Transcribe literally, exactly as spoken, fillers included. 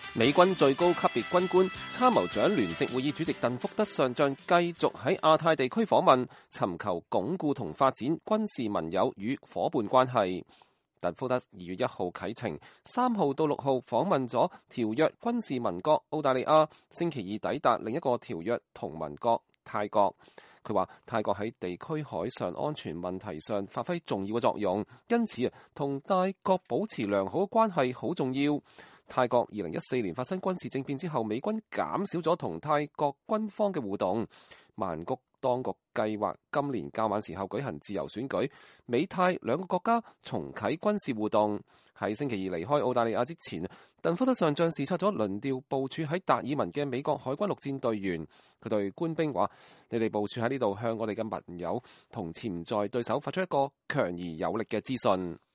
美軍最高級別軍官、參謀長聯席會議主席鄧福德上將繼續喺亞太地區訪問，尋求鞏固同發展軍事盟友與夥伴關係。鄧福德二月一號啟程，三號到六號訪問咗條約軍事盟國澳大利亞，星期二抵達另一個條約同盟國泰國。佢話泰國喺地區海上安全問題上發揮重要嘅作用，因此啊，同大國保持良好嘅關係好重要。泰國二零一四年發生軍事政變之後，美軍減少咗同泰國軍方嘅互動。曼谷當局計劃今年較晚時候舉行自由選舉，美泰兩個國家重啟軍事互動。喺星期二離開澳大利亞之前，鄧福德上將視察咗輪調部署喺達爾文嘅美國海軍陸戰隊員。佢對官兵話：你哋部署喺呢度，向我哋嘅盟友同潛在對手發出一個強而有力嘅資訊。